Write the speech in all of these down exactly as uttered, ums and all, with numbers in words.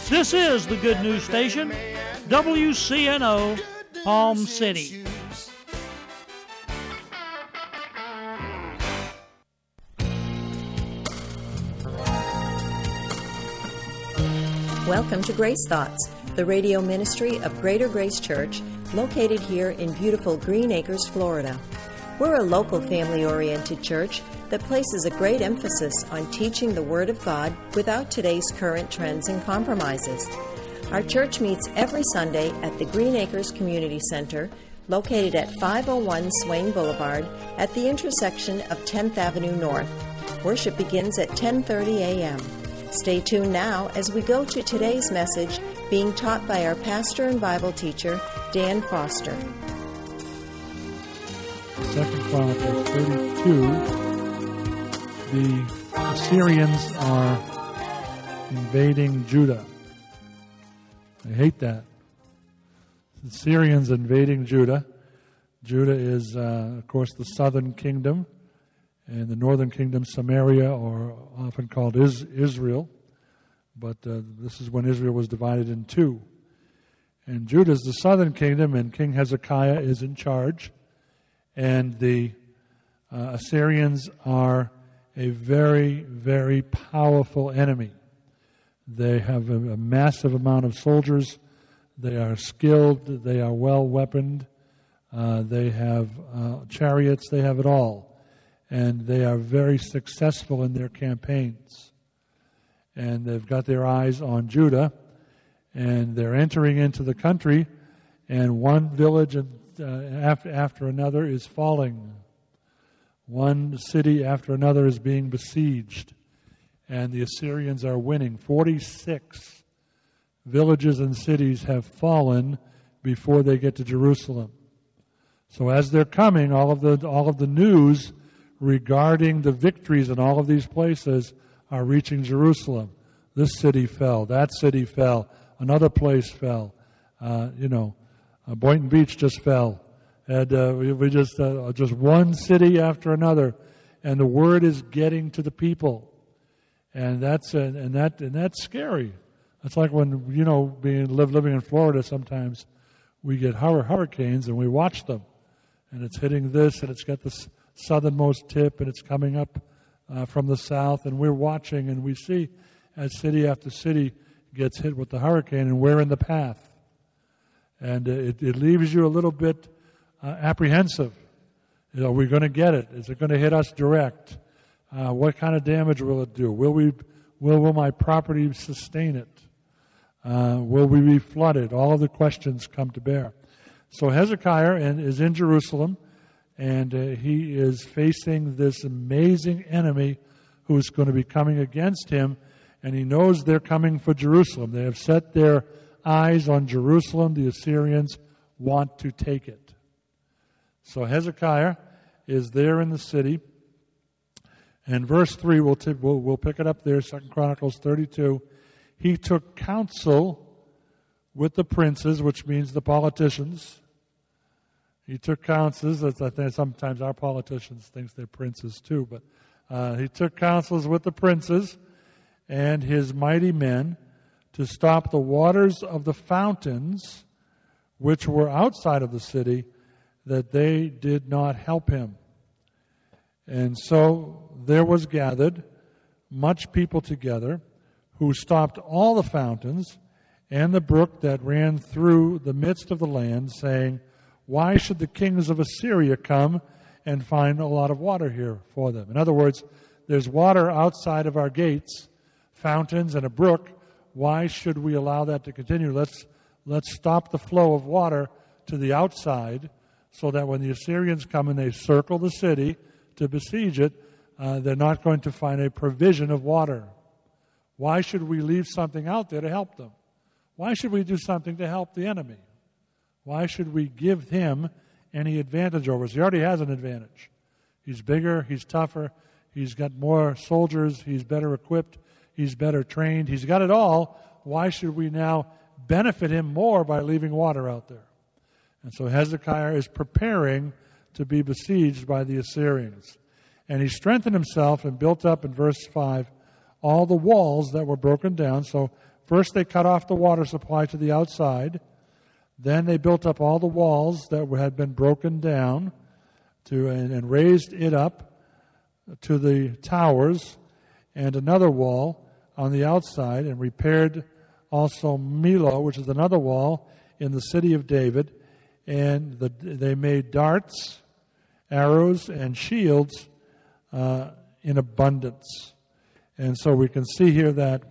This is the Good News Station, W C N O, Palm City. Welcome to Grace Thoughts, the radio ministry of Greater Grace Church, located here in beautiful Green Acres, Florida. We're a local family-oriented church that places a great emphasis on teaching the Word of God without today's current trends and compromises. Our church meets every Sunday at the Green Acres Community Center, located at five oh one Swain Boulevard at the intersection of tenth Avenue North. Worship begins at ten thirty a.m. Stay tuned now as we go to today's message being taught by our pastor and Bible teacher, Dan Foster. Second Chronicles thirty-two, the Assyrians are invading Judah. I hate that. The Assyrians invading Judah. Judah is, uh, of course, the southern kingdom, and the northern kingdom, Samaria, or often called is Israel. But uh, this is when Israel was divided in two. And Judah is the southern kingdom, and King Hezekiah is in charge. And the uh, Assyrians are a very, very powerful enemy. They have a, a massive amount of soldiers. They are skilled. They are well weaponed. Uh, they have uh, chariots. They have it all. And they are very successful in their campaigns. And they've got their eyes on Judah. And they're entering into the country. And one village uh, after, after another is falling. One city after another is being besieged. And the Assyrians are winning. forty-six villages and cities have fallen before they get to Jerusalem. So as they're coming, all of the all of the news regarding the victories in all of these places are reaching Jerusalem. This city fell. That city fell. Another place fell. Uh, you know, uh, Boynton Beach just fell. And uh, we, we just uh, just one city after another, and the word is getting to the people. And that's uh, and that and that's scary. It's like when, you know, being live living in Florida. Sometimes we get hur- hurricanes and we watch them, and it's hitting this, and it's got this southernmost tip, and it's coming up uh, from the south, and we're watching, and we see as city after city gets hit with the hurricane, and we're in the path, and it, it leaves you a little bit uh, apprehensive. You know, are we going to get it? Is it going to hit us direct? Uh, what kind of damage will it do? Will we, will, will my property sustain it? Uh, will we be flooded? All of the questions come to bear. So Hezekiah and, is in Jerusalem, and uh, he is facing this amazing enemy who's going to be coming against him, and he knows they're coming for Jerusalem. They have set their eyes on Jerusalem. The Assyrians want to take it. So Hezekiah is there in the city. And verse three, we'll, t- we'll, we'll pick it up there, Second Chronicles thirty-two. He took counsel with the princes, which means the politicians. He took counsels. That's, I think sometimes our politicians think they're princes too. But uh, he took counsels with the princes and his mighty men to stop the waters of the fountains which were outside of the city, that they did not help him. And so there was gathered much people together, who stopped all the fountains and the brook that ran through the midst of the land, saying, why should the kings of Assyria come and find a lot of water here for them? In other words, there's water outside of our gates, fountains and a brook. Why should we allow that to continue? Let's, let's stop the flow of water to the outside, so that when the Assyrians come and they circle the city to besiege it, uh, they're not going to find a provision of water. Why should we leave something out there to help them? Why should we do something to help the enemy? Why should we give him any advantage over us? He already has an advantage. He's bigger, he's tougher, he's got more soldiers, he's better equipped, he's better trained, he's got it all. Why should we now benefit him more by leaving water out there? And so Hezekiah is preparing to be besieged by the Assyrians. And he strengthened himself and built up, in verse five, all the walls that were broken down. So first they cut off the water supply to the outside. Then they built up all the walls that had been broken down to and, and raised it up to the towers and another wall on the outside, and repaired also Millo, which is another wall in the city of David. And the, they made darts, arrows, and shields uh, in abundance. And so we can see here that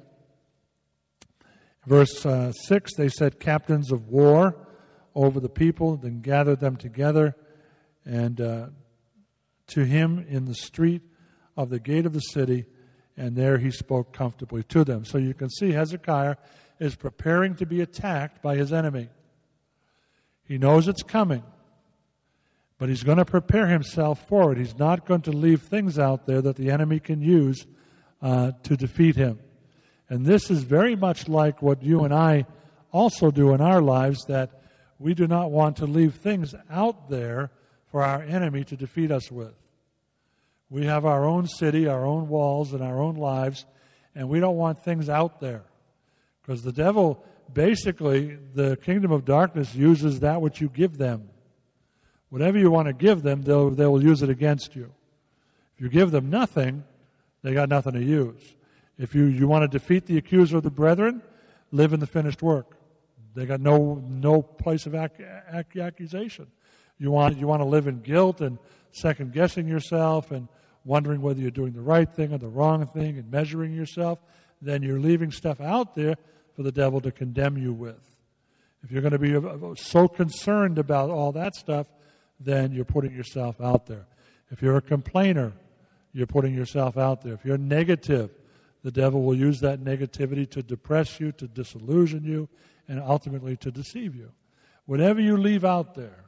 verse uh, six, they set captains of war over the people, then gathered them together, and uh, to him in the street of the gate of the city, and there he spoke comfortably to them. So you can see Hezekiah is preparing to be attacked by his enemy. He knows it's coming, but he's going to prepare himself for it. He's not going to leave things out there that the enemy can use uh, to defeat him. And this is very much like what you and I also do in our lives, that we do not want to leave things out there for our enemy to defeat us with. We have our own city, our own walls, and our own lives, and we don't want things out there. Because the devil, basically, the kingdom of darkness uses that which you give them. Whatever you want to give them, they'll, they will use it against you. If you give them nothing, they got nothing to use. If you, you want to defeat the accuser of the brethren, live in the finished work. They got no no place of ac- ac- accusation. You want you want to live in guilt and second guessing yourself and wondering whether you're doing the right thing or the wrong thing and measuring yourself, then you're leaving stuff out there for the devil to condemn you with. If you're going to be so concerned about all that stuff, then you're putting yourself out there. If you're a complainer, you're putting yourself out there. If you're negative, the devil will use that negativity to depress you, to disillusion you, and ultimately to deceive you. Whatever you leave out there,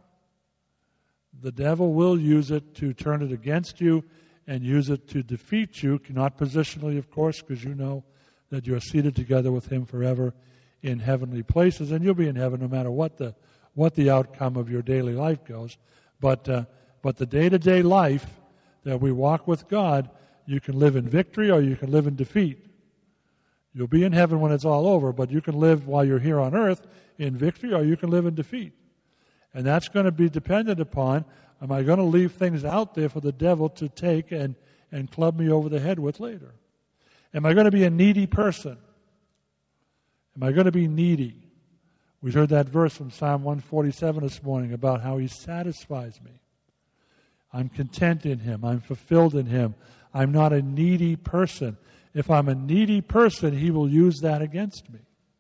the devil will use it to turn it against you and use it to defeat you, not positionally, of course, because you know that you're seated together with him forever in heavenly places, and you'll be in heaven no matter what the what the outcome of your daily life goes. But uh, but the day-to-day life that we walk with God, you can live in victory or you can live in defeat. You'll be in heaven when it's all over, but you can live while you're here on earth in victory or you can live in defeat. And that's going to be dependent upon, am I going to leave things out there for the devil to take and, and club me over the head with later? Am I going to be a needy person? Am I going to be needy? We heard that verse from Psalm one forty-seven this morning about how he satisfies me. I'm content in him. I'm fulfilled in him. I'm not a needy person. If I'm a needy person, he will use that against me.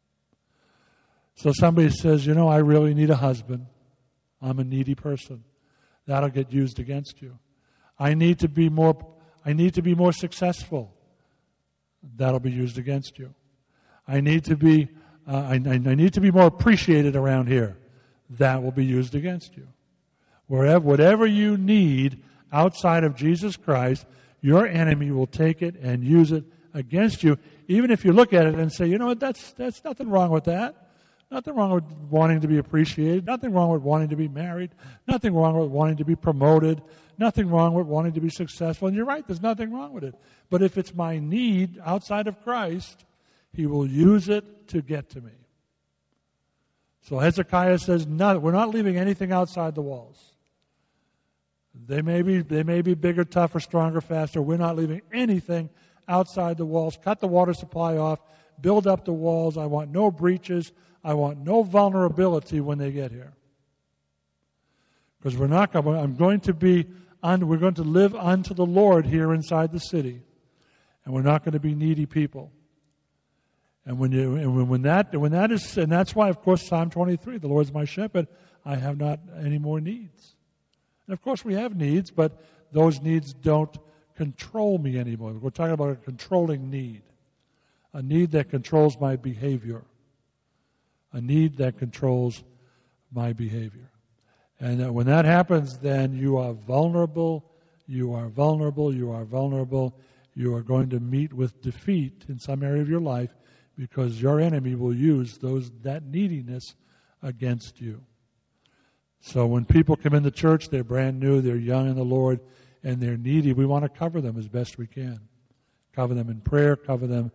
So somebody says, you know, I really need a husband. I'm a needy person. That'll get used against you. I need to be more, I need to be more successful. That'll be used against you. I need to be, uh, I, I need to be more appreciated around here. That will be used against you. Wherever, whatever you need outside of Jesus Christ, your enemy will take it and use it against you, even if you look at it and say, you know what, that's that's nothing wrong with that. Nothing wrong with wanting to be appreciated. Nothing wrong with wanting to be married. Nothing wrong with wanting to be promoted. Nothing wrong with wanting to be successful. And you're right, there's nothing wrong with it. But if it's my need outside of Christ, he will use it to get to me. So Hezekiah says, no, we're not leaving anything outside the walls. They may be they may be bigger, tougher, stronger, faster. We're not leaving anything outside the walls. Cut the water supply off. Build up the walls. I want no breaches. I want no vulnerability when they get here. Because we're not going. I'm going to be. Un, we're going to live unto the Lord here inside the city, and we're not going to be needy people. And when you and when that when that is, and that's why, of course, Psalm twenty-three: "The Lord is my shepherd; I have not any more needs." And of course, we have needs, but those needs don't control me anymore. We're talking about a controlling need, a need that controls my behavior, a need that controls my behavior. And when that happens, then you are vulnerable, you are vulnerable, you are vulnerable. You are going to meet with defeat in some area of your life because your enemy will use those that neediness against you. So when people come into church, they're brand new, they're young in the Lord, and they're needy. We want to cover them as best we can. Cover them in prayer, cover them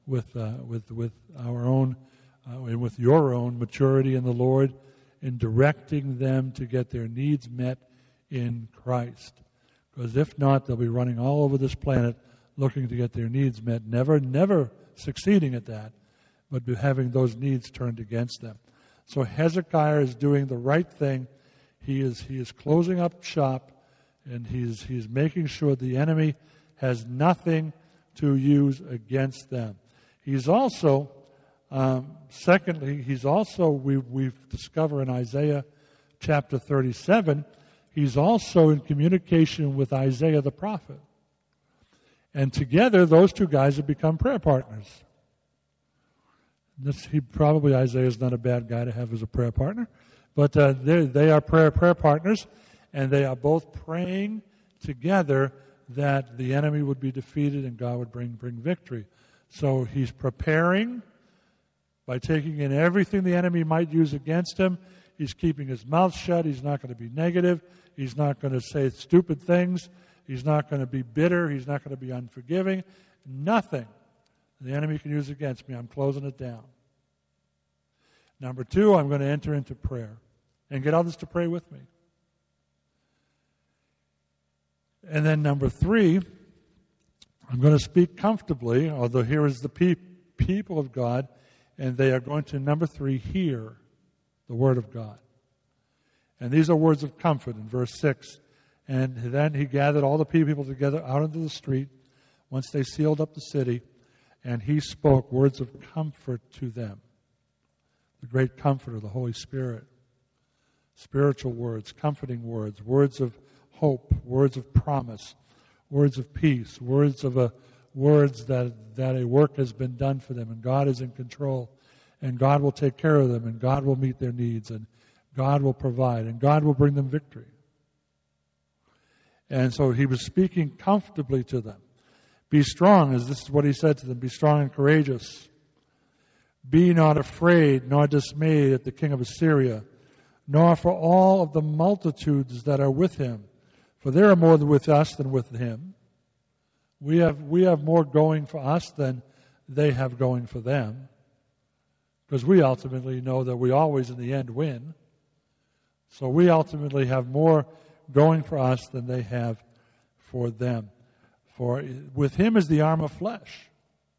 with uh, with with our own uh, and with your own maturity in the Lord, in directing them to get their needs met in Christ. Because if not, they'll be running all over this planet looking to get their needs met, never, never succeeding at that, but having those needs turned against them. So Hezekiah is doing the right thing. He is he is closing up shop, and he's he's making sure the enemy has nothing to use against them. He's also, um, secondly, he's also, we we discover in Isaiah chapter thirty-seven, he's also in communication with Isaiah the prophet. And together, those two guys have become prayer partners. This, he probably, Isaiah is not a bad guy to have as a prayer partner, but uh, they are prayer prayer partners, and they are both praying together that the enemy would be defeated and God would bring bring victory. So he's preparing by taking in everything the enemy might use against him. He's keeping his mouth shut. He's not going to be negative. He's not going to say stupid things. He's not going to be bitter. He's not going to be unforgiving. Nothing the enemy can use against me. I'm closing it down. Number two, I'm going to enter into prayer and get others to pray with me. And then number three, I'm going to speak comfortably, although here is the pe- people of God, and they are going to, number three, hear the word of God. And these are words of comfort in verse six. And then he gathered all the people together out into the street once they sealed up the city, and he spoke words of comfort to them. The great comforter, the Holy Spirit. Spiritual words, comforting words, words of hope, words of promise, words of peace, words of a words that that a work has been done for them, and God is in control, and God will take care of them, and God will meet their needs, and God will provide, and God will bring them victory. And so he was speaking comfortably to them. Be strong, as this is what he said to them, be strong and courageous. Be not afraid nor dismayed at the king of Assyria, nor for all of the multitudes that are with him. For there are more with us than with him. We have we have more going for us than they have going for them. Because we ultimately know that we always in the end win. So we ultimately have more going for us than they have for them. For with him is the arm of flesh.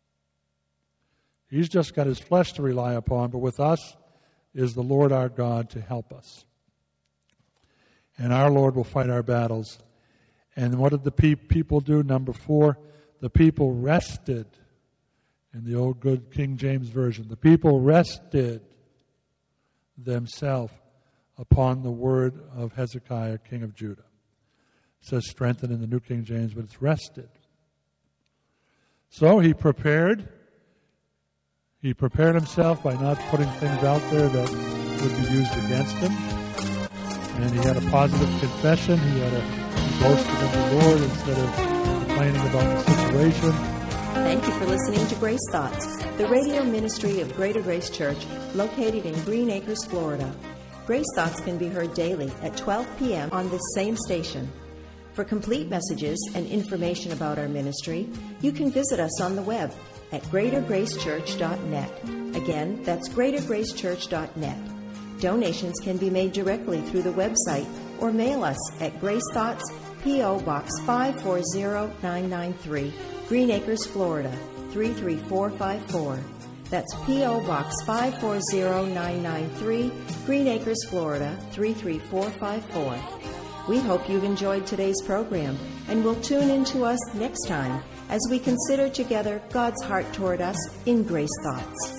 He's just got his flesh to rely upon, but with us is the Lord our God to help us. And our Lord will fight our battles. And what did the pe- people do? Number four, the people rested. In the old good King James Version, the people rested themselves upon the word of Hezekiah, king of Judah. It says strengthened in the New King James, but it's rested. So he prepared. He prepared himself by not putting things out there that would be used against him. And he had a positive confession. He had a he boasted in the Lord instead of complaining about the situation. Thank you for listening to Grace Thoughts, the radio ministry of Greater Grace Church, located in Green Acres, Florida. Grace Thoughts can be heard daily at twelve p.m. on this same station. For complete messages and information about our ministry, you can visit us on the web at greater grace church dot net. Again, that's greater grace church dot net. Donations can be made directly through the website or mail us at Grace Thoughts, P O. Box five four zero nine nine three, Green Acres, Florida, three three four five four. That's P O. Box five four zero nine nine three, Green Acres, Florida, three three four five four. We hope you've enjoyed today's program and will tune in to us next time as we consider together God's heart toward us in Grace Thoughts.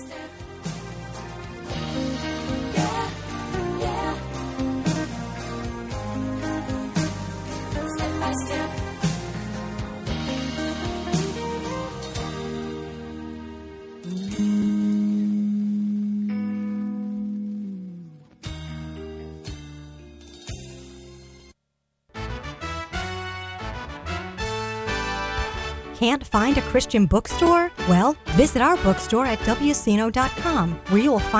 Can't find a Christian bookstore? Well, visit our bookstore at W C N O dot com, where you will find